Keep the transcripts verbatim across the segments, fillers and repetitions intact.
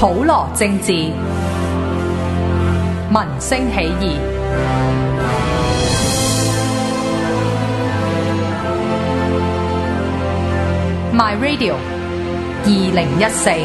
普羅政治，民聲起義。My Radio 二零一四。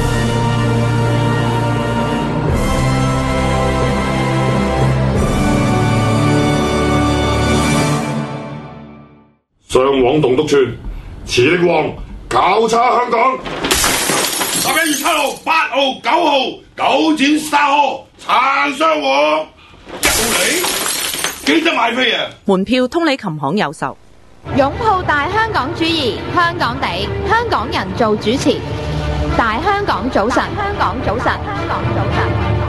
上往棟篤串，磁力王搞叉香港。十一月七號、八號、九號，九展沙河撐雙王，一號嚟，記得買飛啊！ 門票通利琴行有售。 擁抱大香港主義，香港地，香港人做主持。大香港早晨，香港早晨，香港早晨。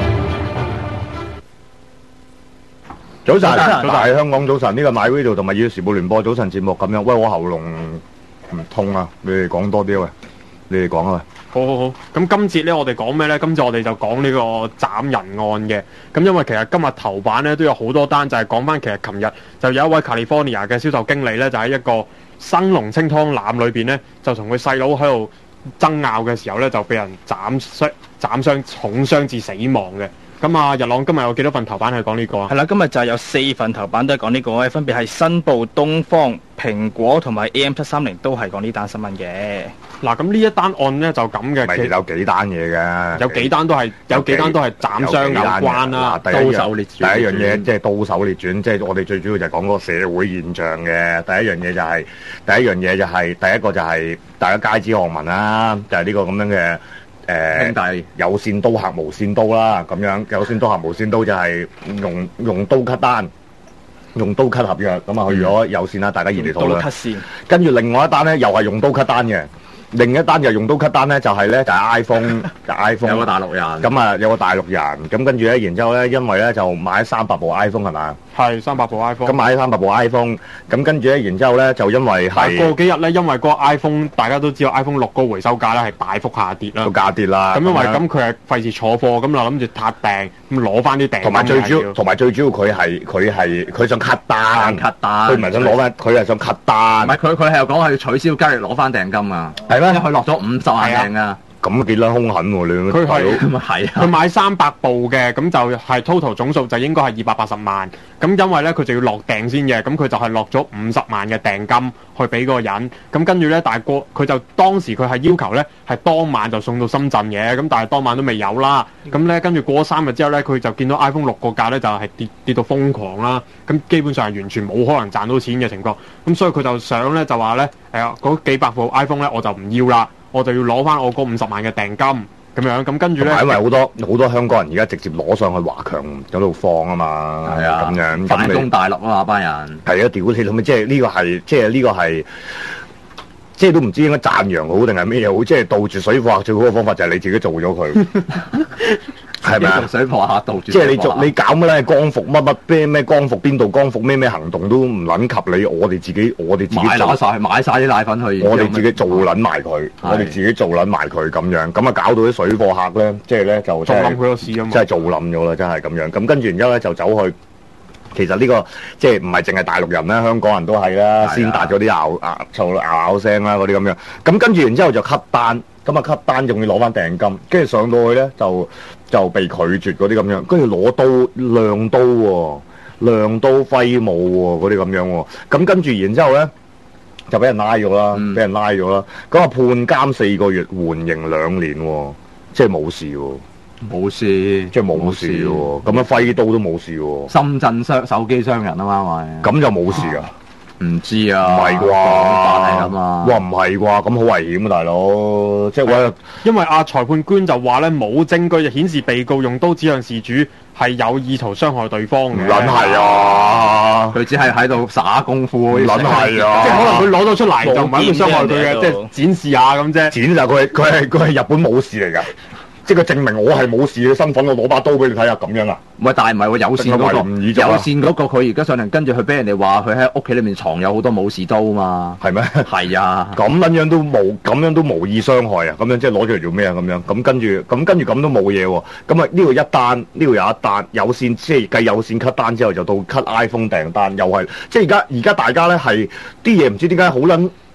早晨，大香港早晨，呢個 My Radio 同埋《要時報》聯播早晨節目咁樣。喂，我喉嚨唔痛啊，你哋講多啲喂，你哋講啊。 好好好，咁今節咧我哋講咩咧？今次我哋就講呢個斬人案嘅。咁因為其實今日頭版咧都有好多單，就係講翻其實琴日就有一位 California 嘅銷售經理咧，就喺一個生龍清湯腩裏邊咧，就同佢細佬喺度爭拗嘅時候咧，就俾人斬傷、斬傷、重傷至死亡嘅。咁啊，日朗今日有幾多份頭版係講呢個啊？ 係啦，今日就係有四份頭版都係講呢個，分別係新報、東方、蘋果同埋 A M 七三零都係講呢單新聞嘅。 嗱，咁呢一單案咧就咁嘅， 咪有幾單嘢嘅， 有幾單都係有幾單都係斬傷有關啦， 刀手列傳。第一樣嘢即係刀手列傳，即係我哋最主要就係講嗰個社會現象嘅。第一樣嘢就係第一樣嘢就係第一個就係大家街知巷聞啦，就係呢個咁樣嘅。誒兄弟有線刀客無線刀啦，咁樣有線刀客無線刀就係用用刀 cut 單，用刀 cut 合約，咁啊去咗有線啦，大家熱烈討論。跟住另外一單咧，又係用刀 cut 單嘅，另一單又用刀 cut 單咧，就係咧就係 iPhone，就 iPhone 有個大陸人，咁啊有個大陸人，咁跟住咧，然之後咧，因為咧就買三百部 iPhone 係咪？ 係三百部 iPhone，咁買三百部 iPhone，咁跟住咧，然之後咧就因為係過幾日咧，因為嗰個 iPhone 大家都知道 iPhone 六個回收價咧係大幅下跌啦， 個價跌啦。 咁因為咁佢係費事坐貨，咁就諗住撻訂，咁攞翻啲訂。 同埋最主要，同埋最主要佢係佢係佢想 cut 單 cut 單， 佢唔係想攞翻，佢係想 cut 單。 唔係佢佢係又講係要取消交易攞翻訂金啊？ 係咩？ 佢落咗五十萬訂啊！ 咁幾撚兇狠喎！你佢係係佢買三百部嘅，咁就係 total 總數就應該係二百八十萬。咁因為咧佢就要落訂先嘅，咁佢就係落咗五十萬嘅訂金去俾嗰個人。咁跟住咧，但係過佢就當時佢係要求咧係當晚就送到深圳嘅，咁但係當晚都未有啦。咁咧跟住過咗三日之後咧，佢就見到 iPhone 六個價咧就係跌跌到瘋狂啦。咁基本上係完全冇可能賺到錢嘅情況。咁所以佢就想咧就話咧誒嗰幾百部 iPhone 咧我就唔要啦。我就要攞翻我嗰五十萬嘅訂金咁樣，咁跟住咧， 因為好多好多香港人而家直接攞上去華強嗰度放啊嘛， 係啊， 咁樣反攻大陸啊班人， 係啊，屌你老味，即係呢個係，即係呢個係，即係都唔知應該讚揚好定係咩嘢好，即係杜絕水貨客最好嘅方法就係你自己做咗佢。係咪啊？ 水貨客杜絕， 即係你做你搞乜咧？光復乜乜咩咩光復邊度光復咩咩行動都唔撚及你，我哋自己我哋自己買晒買晒啲奶粉去， 我哋自己做撚埋佢，我哋自己做撚埋佢咁樣，咁啊搞到啲水貨客咧，即係咧就做冧佢個市啊嘛， 真係做冧咗啦，真係咁樣。咁跟住然之後咧就走去，其實呢、這個即係唔係淨係大陸人啦，香港人都係啦，先達咗啲咬咬嘈咬咬聲啦嗰啲咁樣。咁跟住然之後就 cut 單。咁啊 cut 單仲要攞翻訂金，跟住上到去咧就就被拒絕嗰啲咁樣，跟住攞刀亮刀喎、哦，亮刀揮舞喎嗰啲咁樣喎、哦，咁跟住然之後咧就俾人拉咗啦，俾、嗯、人拉咗啦，咁啊判監四個月，緩刑兩年喎、哦，即係冇事喎， 冇事， 即係冇事喎，咁樣揮刀都冇事喎， 深圳商手機商人啊嘛咪， 咁就冇事㗎。啊唔知啊， 唔係啩？ 係咁啊！ 哇，唔係啩？咁好危險啊，大佬！即係我， 因為阿裁判官就話咧，冇證據顯示被告用刀指向事主係有意圖傷害對方嘅。 唔撚係啊！ 佢只係喺度耍功夫。唔撚係啊！ 即係可能佢攞到出嚟就唔係佢傷害佢嘅，即係展示下咁啫。 展就佢佢係佢係日本武士嚟㗎。即係佢證明我係武士嘅身份，我攞把刀俾你睇下咁樣啊！ 唔係，但係唔係喎，有線嗰、那個，有線嗰個佢而家上嚟跟住佢俾人哋話佢喺屋企裏面藏有好多武士刀嘛， 係咩？ 係啊， 咁樣樣都冇，咁樣都無意傷害啊！咁樣即係攞出嚟做咩啊？咁樣咁跟住，咁跟住咁都冇嘢喎。咁啊呢度一單，呢度有一單有線，即係計有線 cut 單之後就到 cut iPhone 訂單，又係即係而家而家大家咧係啲嘢唔知點解好撚。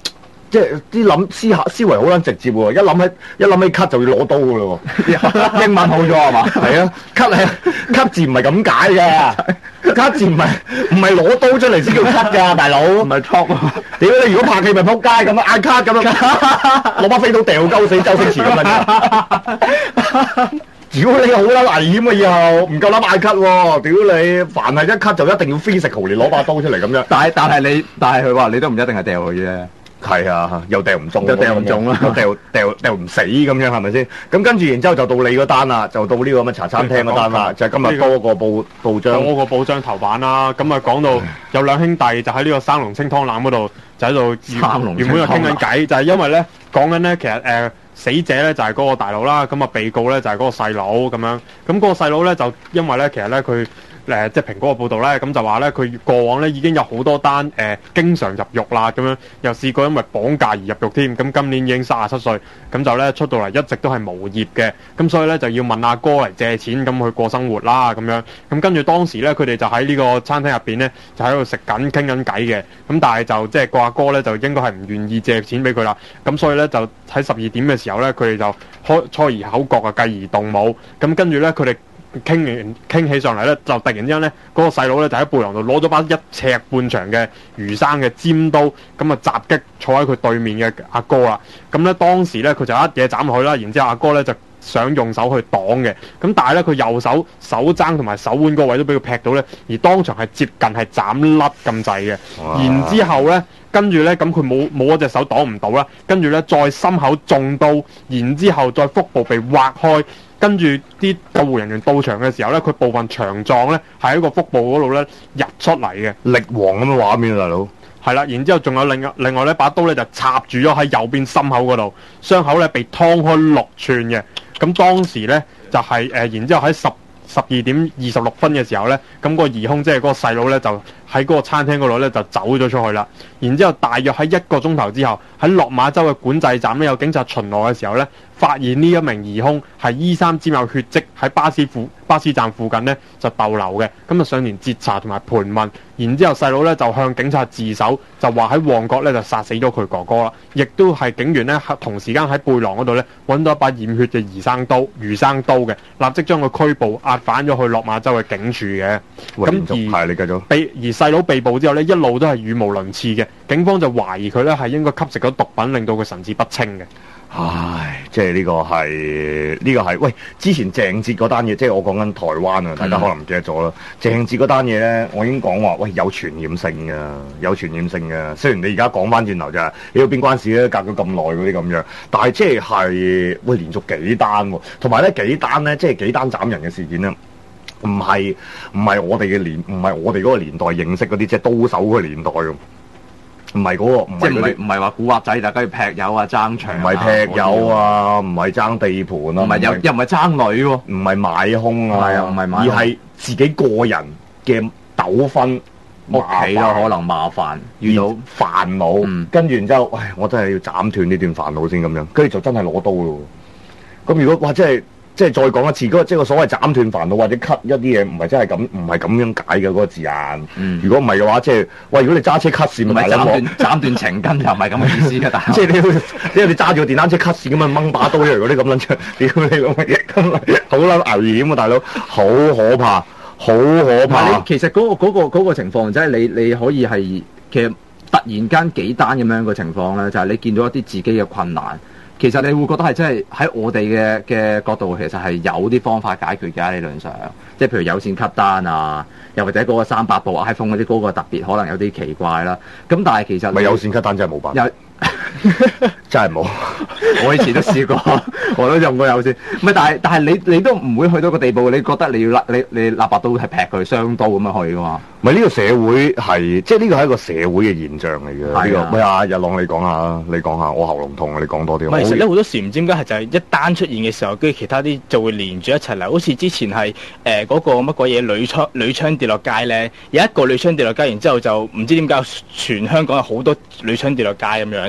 即係啲諗思考思維好撚直接喎，一諗起一諗起咳就要攞刀㗎咯喎，英文好咗係嘛？係啊，咳係咳字唔係咁解嘅，咳字唔係唔係攞刀出嚟先叫咳㗎，大佬。唔係戳啊！屌你，如果拍戲咪撲街咁樣嗌咳咁樣，攞把飛刀掉鳩死周星馳咁樣。如果你好撚危險啊，以後唔夠膽嗌咳喎！屌你，凡係一咳就一定要 physical 嚟攞把刀出嚟咁樣。 但係但係你但係佢話你都唔一定係掉佢啫。 係啊，又掉唔中， 又掉唔中啦， 又掉掉掉唔死咁樣，係咪先？咁跟住然之後就到你嗰單啦，就到呢個咁嘅茶餐廳嗰單啦，就係今日多個報報章， 多個報章頭版啦。咁啊講到有兩兄弟就喺呢個生龍清湯腩嗰度，就喺度原本就傾緊偈，就係因為咧講緊咧，其實誒、呃、死者咧就係嗰個大佬啦，咁啊被告咧就係嗰個細佬咁樣。咁嗰個細佬咧就因為咧其實咧佢。誒即係蘋果嘅報道咧，咁就話咧佢過往咧已經有好多單誒、呃、經常入獄啦，咁樣又試過因為綁架而入獄添。咁今年已經三十七歲，咁就咧出到嚟一直都係無業嘅，咁所以咧就要問阿哥嚟借錢咁去過生活啦，咁樣。咁跟住當時咧佢哋就喺呢個餐廳入邊咧就喺度食緊傾緊偈嘅，咁但係就即係個阿哥咧就應該係唔願意借錢俾佢啦，咁所以咧就喺十二點嘅時候咧佢哋就開初而口角啊，繼而動武，咁跟住咧佢哋。傾完傾起上嚟咧，就突然之間咧，嗰、那個細佬咧就喺背囊度攞咗把一尺半長嘅魚生嘅尖刀，咁啊襲擊坐喺佢對面嘅阿哥啦。咁咧當時咧佢就一嘢斬落去啦，然之後阿哥咧就想用手去擋嘅，咁但係咧佢右手手踭同埋手腕嗰位都俾佢劈到咧，而當場係接近係斬甩咁滯嘅。然之後咧，跟住咧咁佢冇冇一隻手擋唔到啦，跟住咧再心口中刀，然之後再腹部被劃開。跟住啲救護人員到場嘅時候咧，佢部分腸臟咧係喺個腹部嗰度咧入出嚟嘅， 力王咁嘅畫面啊，大佬。 係啦，然之後仲有另另外呢把刀咧就插住咗喺右邊心口嗰度，傷口咧被劏開六寸嘅。咁當時咧就係、是、誒、呃，然之後喺十十二點二十六分嘅時候咧，咁、個疑兇即係嗰個細佬咧就喺嗰個餐廳嗰度咧就走咗出去啦。然之後大約喺一個鐘頭之後，喺落馬洲嘅管制站咧有警察巡邏嘅時候咧，發現呢一名疑兇係衣衫沾有血跡，喺巴士附巴士站附近呢就逗留嘅，咁啊上前截查同埋盤問，然之後細佬咧就向警察自首，就話喺旺角咧就殺死咗佢哥哥啦，亦都係警員咧同時間喺背囊嗰度咧揾到一把染血嘅魚生刀，魚生刀嘅，立即將佢拘捕押返咗去落馬洲嘅警署嘅。咁而你繼續被而細佬被捕之後咧，一路都係語無倫次嘅，警方就懷疑佢咧係應該吸食咗毒品，令到佢神志不清嘅。 唉，即係呢個係呢、這個係喂，之前鄭捷嗰單嘢，即係我講緊台灣啊，大家可能唔記得咗啦。鄭、嗯、捷嗰單嘢咧，我已經講話喂有傳染性㗎，有傳染性㗎。雖然你而家講翻轉頭就係，你要邊關事咧？隔咗咁耐嗰啲咁樣，但係即係係喂連續幾單喎，同埋咧幾單咧，即係幾單斬人嘅事件咧，唔係唔係我哋嘅年，唔係我哋嗰個年代認識嗰啲，即係刀手嗰個年代咁。唔係嗰個，唔係嗰啲，唔係話古惑仔，大家要劈友啊、爭場，唔係劈友啊，唔係爭地盤啊，唔係又又唔係爭女喎，唔係買兇啊，係啊，唔係買，而係自己個人嘅糾紛，屋企咯可能麻煩，遇到煩惱，嗯、跟住然之後，唉，我真係要斬斷呢段煩惱先咁樣，跟住就真係攞刀咯。咁如果哇，真係〜即係再講一次，嗰個即係個所謂斬斷煩惱或者 cut 一啲嘢，唔係真係咁，唔係咁樣解嘅嗰、嗰個字眼。嗯、如果唔係嘅話，即係喂，如果你揸車 cut 線，咪斬斷斬斷情根，又唔係咁嘅意思嘅。但係即係你，因為你揸住個電單車 cut 線咁啊，掹把刀出嚟嗰啲咁撚出，屌你老味，好撚危險啊，大佬，好可怕，好可怕。 其實嗰、嗰個嗰、嗰個嗰個情況，即係你你可以係其實突然間幾單咁樣嘅情況咧，就係、係、你見到一啲自己嘅困難。其實你會覺得係真係喺我哋嘅嘅角度，其實係有啲方法解決嘅理論上，即係譬如有線 cut 單啊，又或者嗰個三百部 iPhone 嗰啲嗰個特別可能有啲奇怪啦。咁但係其實咪有線 cut 單真係冇辦法， 有真係冇。 我以前都試過，我都用過有線。唔係，但係但係你你都唔會去到個地步，你覺得你要立你你立把刀係劈佢雙刀咁樣去噶嘛？ 唔係呢個社會係，即係呢個係一個社會嘅現象嚟嘅。呢、這個咩啊？日朗你講下，你講下，我喉嚨痛啊！你講多啲。 唔係，其實咧好多時唔知點解係就係一單出現嘅時候，跟住其他啲就會連住一齊嚟。好似之前係誒嗰個乜鬼嘢鋁窗鋁窗跌落街咧，有一個鋁窗跌落街，然之後就唔知點解全香港有好多鋁窗跌落街咁樣。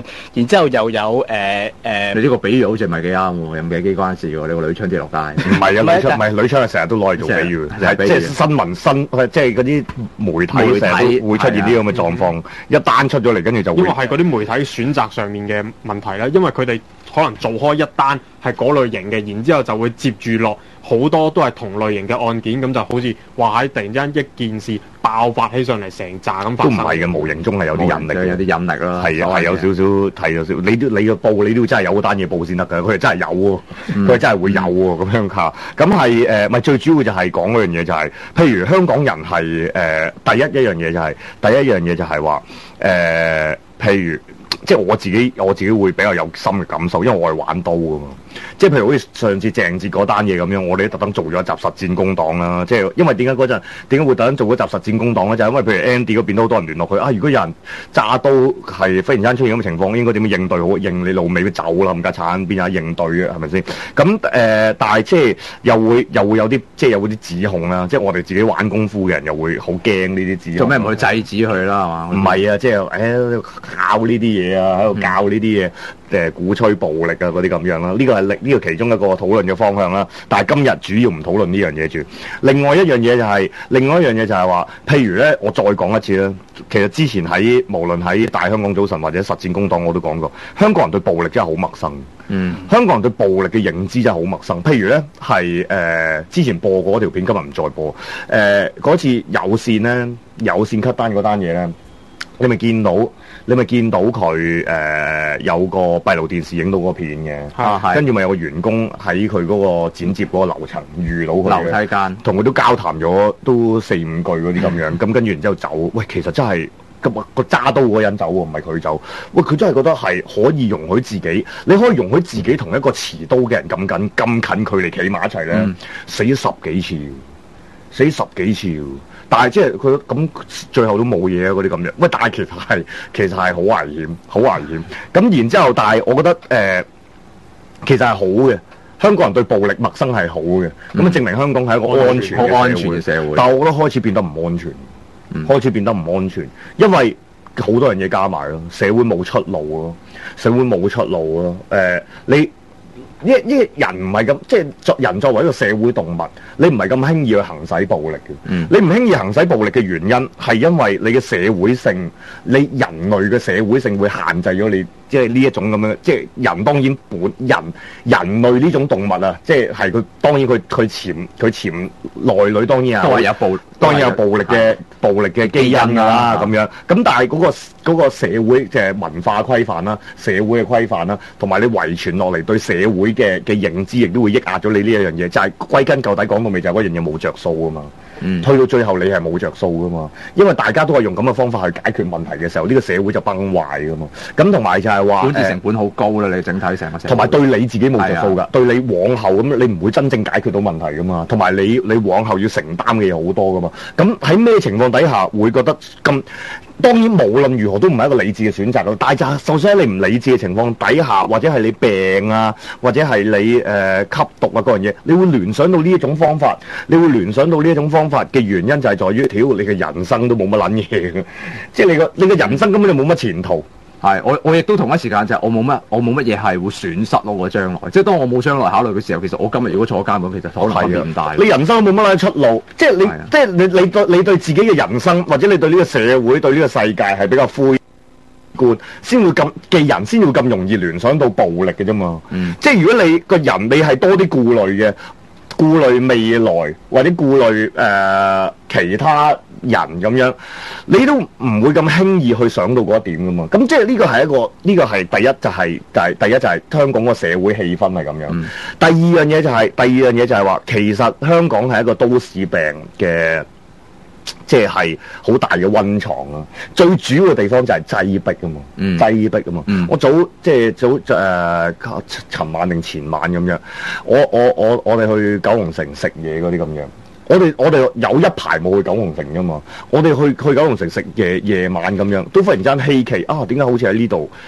場，然之後又有誒誒。呃呃你呢個比喻好似唔係幾啱喎，有咩機關事喎？你個女槍跌落街， 唔係啊，女槍唔係女槍係成日都攞嚟做比喻， 係即係新聞新即係嗰啲媒體成日都會出現呢啲咁嘅狀況，一單出咗嚟，跟住就會因為係嗰啲媒體選擇上面嘅問題啦，因為佢哋可能做開一單係嗰類型嘅，然之後就會接住落好多都係同類型嘅案件，咁就好似話喺突然之間一件事爆發起上嚟，成扎咁發生。 都唔係嘅，無形中係有啲引力， 有啲引力啦。 係啊，係有少少睇有少，你都你個報你都真係有單嘢報先得㗎，佢係真係有喎，佢係真係會有喎咁樣嚇。咁係誒，咪最主要就係講嗰樣嘢就係，譬如香港人係誒第一一樣嘢就係第一樣嘢就係話誒，譬如。即係我自己，我自己會比較有深嘅感受，因為我係玩刀㗎嘛。即係譬如好似上次鄭捷嗰單嘢咁樣，我哋都特登做咗一集實戰工黨啦。即係因為點解嗰陣點解會特登做一集實戰工黨咧？就係、是、因為譬如 Andy 嗰邊都好多人聯絡佢啊。如果有人揸刀係忽然間出現咁嘅情況，應該點樣應對好？認你路尾走啦，冚家鏟邊有應對嘅係咪先？咁誒、呃，但係即係又會又會有啲即係有啲指控啦。即係我哋自己玩功夫嘅人又會好驚呢啲指控。 做咩唔去制止佢啦？係嘛？ 唔係啊，即係誒教呢啲嘢啊，喺度教呢啲嘢。嗯誒鼓吹暴力啊嗰啲咁樣啦，呢個係呢呢個其中一個討論嘅方向啦。但係今日主要唔討論呢樣嘢住。另外一樣嘢就係、是，另外一樣嘢就係話，譬如咧，我再講一次啦。其實之前喺無論喺大香港早晨或者實戰工黨我都講過，香港人對暴力真係好陌生。嗯，香港人對暴力嘅認知真係好陌生。譬如咧係誒之前播過嗰條片，今日唔再播。誒、呃、嗰次有線咧，有線 cut 單嗰單嘢咧，你咪見到？你咪見到佢誒、呃、有個閉路電視影到嗰片嘅，跟住咪有個員工喺佢嗰個剪接嗰個樓層遇到佢嘅樓梯間， 同佢都交談咗都四五句嗰啲咁樣，咁跟住然之後走。喂，其實真係咁個揸刀嗰個人走喎，唔係佢走。喂，佢真係覺得係可以容許自己，你可以容許自己同一個持刀嘅人咁緊咁近距離企埋一齊咧，嗯、死咗十幾次，死十幾次。但係即係佢咁最後都冇嘢啊嗰啲咁樣，喂！但係其實係其實係好危險，好危險。咁然之後，但係我覺得誒、呃，其實係好嘅。香港人對暴力陌生係好嘅，咁啊、嗯、證明香港係一個安全嘅安全嘅社會。但係我覺得開始變得唔安全，嗯、開始變得唔安全，因為好多樣嘢加埋咯，社會冇出路咯，社會冇出路咯。誒、呃，你。呢呢人唔係咁，即係作人作為一個社會動物，你唔係咁輕易去行使暴力嘅。嗯、你唔輕易行使暴力嘅原因係因為你嘅社會性，你人類嘅社會性會限制咗你，即係呢一種咁樣。即係人當然本人人類呢種動物啊，即係係佢當然佢佢潛佢潛內裏當然都係有暴， 當然有暴力嘅暴力嘅基因㗎啦咁樣。咁但係嗰個嗰個社會即係文化規範啦、社會嘅規範啦，同埋你遺傳落嚟對社會嘅嘅認知亦都會抑壓咗你呢一樣嘢，就係、是、歸根究底講到尾就係嗰樣嘢冇着數啊嘛。嗯，去到最後你係冇着數噶嘛，因為大家都係用咁嘅方法去解決問題嘅時候，呢、這個社會就崩壞噶嘛。咁同埋就係話，管治成本好高啦，你整體成個社會，同埋對你自己冇着數噶，對你往後咁你唔會真正解決到問題噶嘛。同埋你你往後要承擔嘅嘢好多噶嘛。咁喺咩情況底下會覺得咁？當然無論如何都唔係一個理智嘅選擇咯。但係就首先喺你唔理智嘅情況底下，或者係你病啊，或者係你誒、呃、吸毒啊嗰樣嘢，你會聯想到呢一種方法，你會聯想到呢一種方法嘅原因就係在於，屌你嘅人生都冇乜撚嘢嘅，即係你個你嘅人生根本就冇乜前途。 係，我我亦都同一時間就係我冇乜我冇乜嘢係會損失咯。我將來，即係當我冇將來考慮嘅時候，其實我今日如果坐監咁，其實可能分別唔大。你人生都冇乜出路，即係你的即係你你對你對自己嘅人生，或者你對呢個社會對呢個世界係比較灰觀，先會咁嘅人先會咁容易聯想到暴力嘅啫嘛。嗯、即係如果你個人你係多啲顧慮嘅。顧慮未來或者顧慮誒、呃、其他人咁樣，你都唔會咁輕易去想到嗰一點噶嘛。咁即係呢個係一個呢、這個係第一就係、是、就係、是、第一就係香港個社會氣氛係咁樣。嗯、第二樣嘢就係、是、第二樣嘢就係話，其實香港係一個都市病嘅。即係好大嘅溫床啊！最主要嘅地方就係擠迫啊嘛，嗯、擠迫啊嘛。嗯、我早即係早誒，尋、呃、晚定前晚咁樣，我我我我哋去九龍城食嘢嗰啲咁樣，我哋我哋有一排冇去九龍城噶嘛，我哋去去九龍城食夜夜晚咁樣，都忽然間稀奇啊！點解好似喺呢度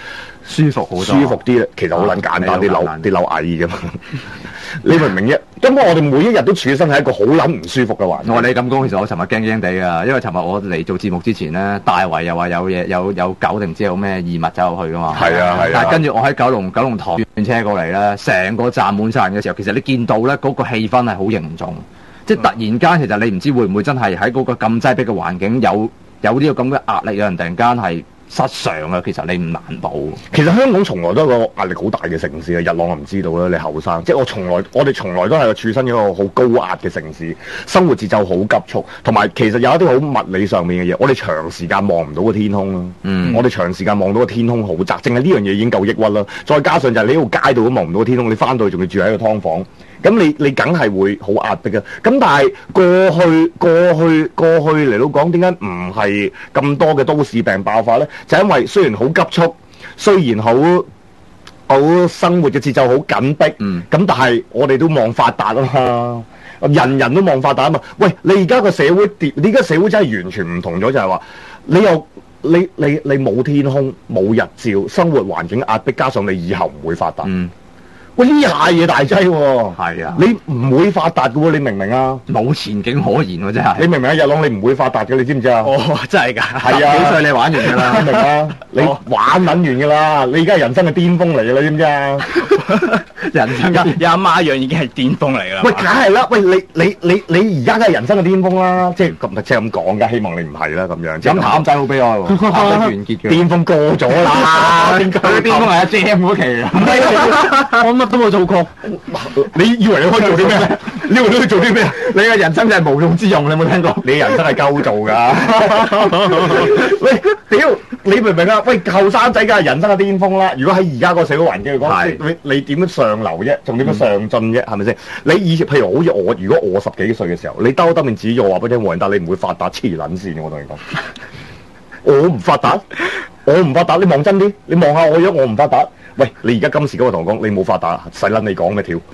舒服好多， 舒服啲咧，其實好撚簡單，啲樓你好簡單啲樓矮嘅嘛。你明唔明啫？根本我哋每一日都處身喺一個好撚唔舒服嘅環境。 我話你咁講，其實我尋日驚驚地㗎，因為尋日我嚟做節目之前咧，大圍又話有嘢有有狗定唔知有咩異物走入去㗎嘛。 係啊係啊。 但係跟住我喺九龍九龍塘轉車過嚟咧，成個站滿晒人嘅時候，其實你見到咧嗰個氣氛係好凝重，即係突然間其實你唔知會唔會真係喺嗰個咁擠迫嘅環境有有呢個咁嘅壓力，有人突然間係失常啊！其實你唔難保。 其實香港從來都係個壓力好大嘅城市啊！日朗我唔知道啦，你後生，即係我從來我哋從來都係個處身一個好高壓嘅城市，生活節奏好急促，同埋其實有一啲好物理上面嘅嘢，我哋長時間望唔到個天空啦。 嗯， 我哋長時間望到個天空好窄，淨係呢樣嘢已經夠抑鬱啦。再加上就係你喺條街度都望唔到個天空，你翻到去仲要住喺個劏房。咁你你梗係會好壓迫嘅，咁但係過去過去過去嚟到講，點解唔係咁多嘅都市病爆發咧？就因為雖然好急促，雖然好好生活嘅節奏好緊迫， 嗯， 咁但係我哋都望發達啊嘛，人人都望發達啊嘛。喂，你而家個社會跌，你而家社會真係完全唔同咗，就係話你又你你你冇天空冇日照，生活環境壓迫，加上你以後唔會發達。 嗯。 喂，呢下嘢大劑喎！ 係啊， 你唔會發達嘅喎，你明唔明啊？ 冇前景可言喎，真係。 你明唔明啊？日朗你唔會發達嘅，你知唔知啊？ 哦，真係㗎。 係啊， 幾歲你玩完㗎啦？ 明啊？你玩撚完㗎啦！你而家係人生嘅巔峰嚟㗎啦，知唔知啊？ 人生嘅有阿媽樣已經係巔峰嚟㗎啦。 喂，梗係啦！喂，你你你你而家梗係人生嘅巔峰啦！即係咁即係咁講㗎，希望你唔係啦咁樣。 咁譚仔好悲哀喎，啱啱完結嘅。 巔峰過咗啦， 佢嘅巔峰係阿 Jam 嗰期啊。 我乜都冇做過。 你以為你可以做啲咩？你以為你可以做啲咩？ 你嘅人生就係無用之用，你有冇聽過？ 你人生係鳩做㗎。喂，屌！你明唔明啊？喂，後生仔梗係人生嘅巔峰啦！如果喺而家個社會環境嚟講，你你點樣上流啫？仲點樣上進啫？係咪先？你以前譬如好似我，如果我十幾歲嘅時候，你兜兜面指住我話俾你聽，黃仁達你唔會發達，黐撚線！我同你講，我唔發達，我唔發達。你望真啲，你望下我樣，我唔發達。喂，你而家今時今日同我講，你冇發達，使撚你講咩條？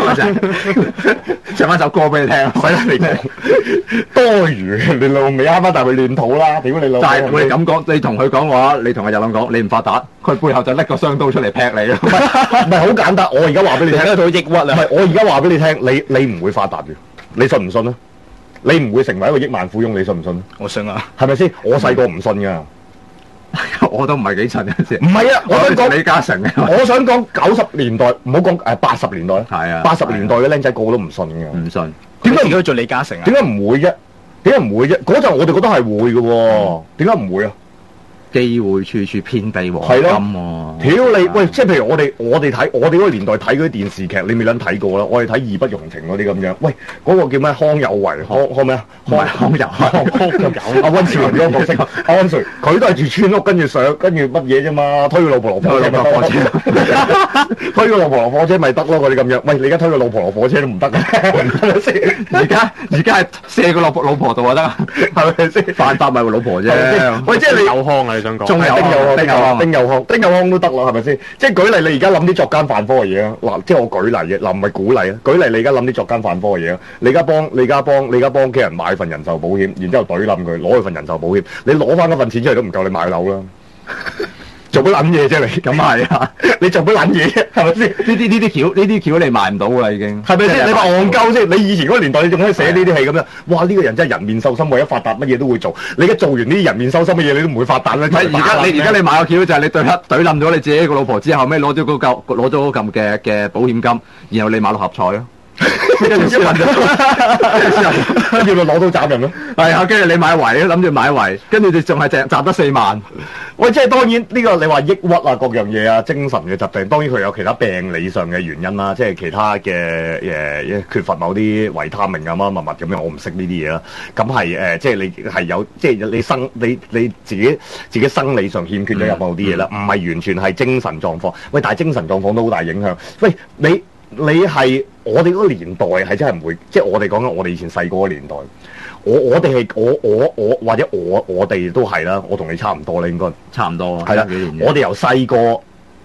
唱翻首歌俾你聽， 使撚你講多餘，你老味啱啱但係亂土啦，屌你老！ 但係我哋咁講，你同佢講話，你同阿日朗講，你唔發達，佢背後就拎個雙刀出嚟劈你咯。 唔係唔係好簡單，我而家話俾你聽， 睇得到抑鬱啊！ 唔係我而家話俾你聽，你你唔會發達嘅，你信唔信啊？你唔會成為一個億萬富翁，你信唔信？ 我信啊， 係咪先？我細個唔信㗎。 我都唔係幾襯嗰時。 唔係啊，我想講李嘉誠啊。 我想講九十年代，唔好講誒八十年代。 係啊。 八十年代嘅僆仔個個都唔信㗎。 唔信。 點解應該做李嘉誠啊？ 點解唔會啫？點解唔會啫？嗰陣我哋覺得係會嘅喎，點解唔會啊？ 機會處處遍地黃係咯金喎。 屌你！喂，即係譬如我哋我哋睇我哋嗰個年代睇嗰啲電視劇，你未撚睇過啦？我哋睇《義不容情》嗰啲咁樣。喂，嗰個叫咩？康有為，康康咩啊？ 唔係康有為， 阿温兆倫嗰個角色，阿温 Sir，佢都係住村屋，跟住上，跟住乜嘢啫嘛？推個老婆落火車咪得，推個老婆落火車咪得咯？嗰啲咁樣。喂，你而家推個老婆落火車都唔得嘅， 而家而家係射個老婆老婆度就得，係咪先？犯法咪老婆啫。 喂，即係你有康啊！你想講？ 仲有丁有丁有康丁有康，丁有康都得啦，係咪先？即係舉例，你而家諗啲作奸犯科嘅嘢啊！嗱，即係我舉例嘅，嗱唔係鼓勵啊！舉例，你而家諗啲作奸犯科嘅嘢啊！你而家幫你而家幫你而家幫屋企人買份人壽保險，然之後懟冧佢，攞佢份人壽保險，你攞翻嗰份錢出嚟都唔夠你買樓啦！做乜撚嘢啫你？ 咁係啊！ 你做乜撚嘢啫？係咪先？ 呢啲呢啲橋呢啲橋你賣唔到啦已經。 係咪先？你話戇鳩先？你以前嗰個年代你仲可以寫呢啲戲咁樣，哇！呢個人真係人面獸心，為咗發達乜嘢都會做。你而家做完呢啲人面獸心嘅嘢，你都唔會發達啦。 唔係而家你而家你買個橋就係你對黑懟冧咗你自己個老婆之後，咩攞咗嗰嚿攞咗嗰嚿嘅嘅保險金，然後你買六合彩咯。跟住先揾咗， 跟住咪攞到斬人咯。 係啊，跟住你買圍，諗住買圍，跟住你仲係賺賺得四萬。 喂，即係當然呢個你話抑鬱啊，各樣嘢啊，精神嘅疾病，當然佢有其他病理上嘅原因啦，即係其他嘅誒缺乏某啲維他命啊乜乜物咁樣，我唔識呢啲嘢啦。咁係誒，即係你係有，即係你生你你自己自己生理上欠缺咗有某啲嘢啦，唔係、嗯、完全係精神狀況。喂，但係精神狀況都好大影響。喂，你你係我哋嗰個年代係真係唔會，即係我哋講緊我哋以前細個嘅年代。我我哋係我我我或者我我哋都係啦，我同你差唔多啦，應該差唔多。 係啦，我哋由細個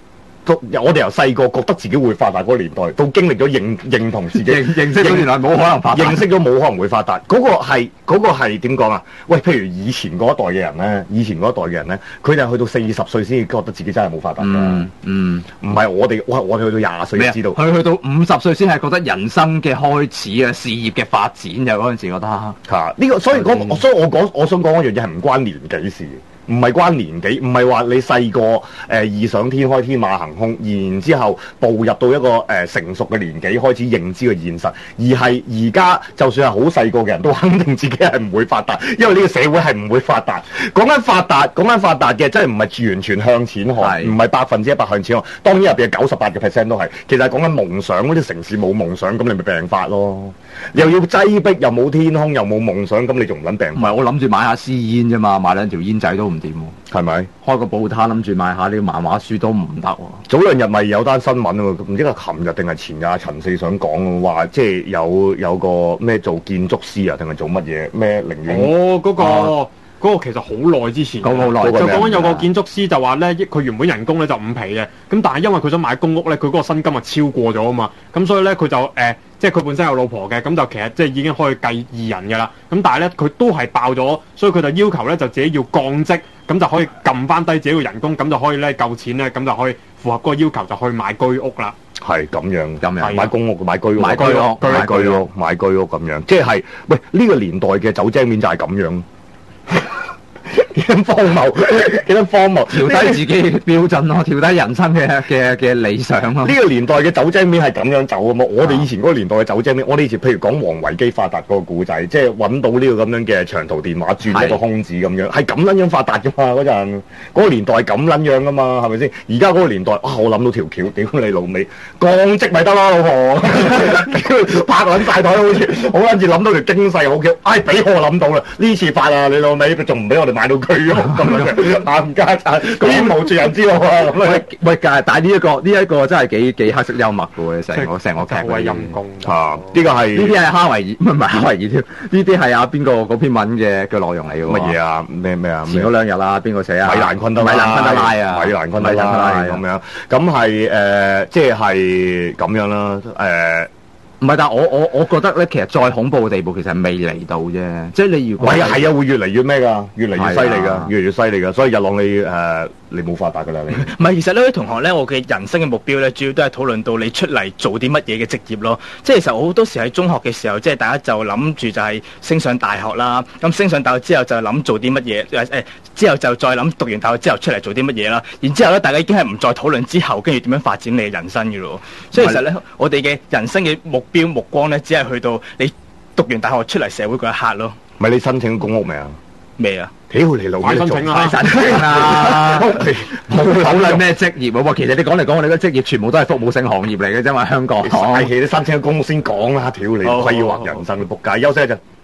都我哋由細個覺得自己會發達嗰個年代，到經歷咗認認同自己認認識咗原來冇可能發達， 認識咗冇可能會發達，嗰、嗰個係嗰、嗰個係點講啊？喂，譬如以前嗰一代嘅人咧，以前嗰一代嘅人咧，佢哋去到四十歲先至覺得自己真係冇發達㗎。 嗯嗯， 唔係我哋，我我哋去到廿歲先知道， 佢去到五十歲先係覺得人生嘅開始啊，事業嘅發展嘅嗰陣時覺得嚇呢、呢個，所以講，所以我講我想講嗰樣嘢係唔關年紀事。唔係關年紀，唔係話你細個誒異想天開、天馬行空，然之後步入到一個誒、呃、成熟嘅年紀開始認知嘅現實，而係而家就算係好細個嘅人都肯定自己係唔會發達，因為呢個社會係唔會發達。講緊發達，講緊發達嘅真係唔係完全向錢看，唔係百分之一百向錢看。當然入邊九十八嘅 percent 都係，其實係講緊夢想。嗰啲城市冇夢想，咁你咪病發咯。又要擠迫，又冇天空，又冇夢想，咁你仲唔撚病？ 唔係我諗住買下私煙啫嘛，買兩條煙仔都唔掂喎， 係咪？ 開個報攤諗住買下呢個漫畫書都唔得喎。 早兩日咪有單新聞喎，唔知係琴日定係前日，陳四想講話，即係有有個咩做建築師啊，定係做乜嘢咩寧願？ 哦，嗰、嗰個。 啊嗰個其實好耐之前， 講好耐， 就講緊有個建築師就話咧，佢原本人工咧就五皮嘅，咁但係因為佢想買公屋咧，佢嗰個薪金啊超過咗啊嘛，咁所以咧佢就誒、呃，即係佢本身有老婆嘅，咁就其實即係已經可以計二人嘅啦，咁但係咧佢都係爆咗，所以佢就要求咧就自己要降職，咁就可以撳翻低自己嘅人工，咁就可以咧夠錢咧，咁就可以符合嗰個要求，就去買居屋啦。 係咁樣， 咁樣買公屋、買居屋、 買居屋、 買居屋、買居屋咁樣，即係喂呢、呢個年代嘅走精面就係咁樣。幾咁荒謬，幾咁荒謬， 調低自己嘅標準咯，調低人生嘅嘅嘅理想咯。 呢個年代嘅走精面係咁樣走啊嘛！我哋以前嗰個年代嘅走精面，我哋以前譬如講黃維基發達嗰個故仔，即係揾到呢個咁樣嘅長途電話轉一個空子咁樣，係咁撚樣發達噶嘛嗰陣，嗰、嗰個年代係咁撚樣噶嘛，係咪先？而家嗰個年代，啊我諗到條橋，屌你老味，降職咪得咯，老婆，拍撚晒台好似，好撚似諗到條經濟好橋，唉俾我諗到啦，呢次發啊你老味，仲唔俾我哋買到居屋咁樣，冚家產，佢無住人之路啊！ 喂喂，但係呢一個呢一個真係幾幾黑色幽默嘅喎，成個成個劇為陰公啊！呢個係呢啲係哈維爾，唔係唔係哈維爾添，呢啲係阿邊個嗰篇文嘅嘅內容嚟嘅喎。 乜嘢啊？咩咩啊？ 前嗰兩日啦，邊個寫啊？ 米蘭昆德拉， 米蘭昆德拉啊， 米蘭昆德拉咁樣，咁係誒，即係咁樣啦，誒。 唔係，但係我我我覺得咧，其實再恐怖嘅地步其實係未嚟到啫。即係你如果係啊係啊，會越嚟越咩㗎？越嚟越犀利㗎，越嚟越犀利㗎。所以日朗你誒、呃、你冇發達㗎啦你。 唔係，其實呢位同學咧，我嘅人生嘅目標咧，主要都係討論到你出嚟做啲乜嘢嘅職業咯。即係其實我好多時喺中學嘅時候，即係大家就諗住就係升上大學啦。咁升上大學之後就諗做啲乜嘢誒誒，之後就再諗讀完大學之後出嚟做啲乜嘢啦。然之後咧，大家已經係唔再討論之後跟住點樣發展你嘅人生嘅咯。所以其實咧，我哋嘅人生嘅目標目光咧，只係去到你讀完大學出嚟社會嗰一刻咯。 咪你申請公屋未啊？ 未啊？ 屌你老味， 申請啦！ 申請啦！冇討論咩職業喎？其實你講嚟講去，你個職業全部都係服務性行業嚟嘅啫嘛，香港。 嘥氣，你申請公屋先講啦！屌你，規劃人生，仆街，休息一陣。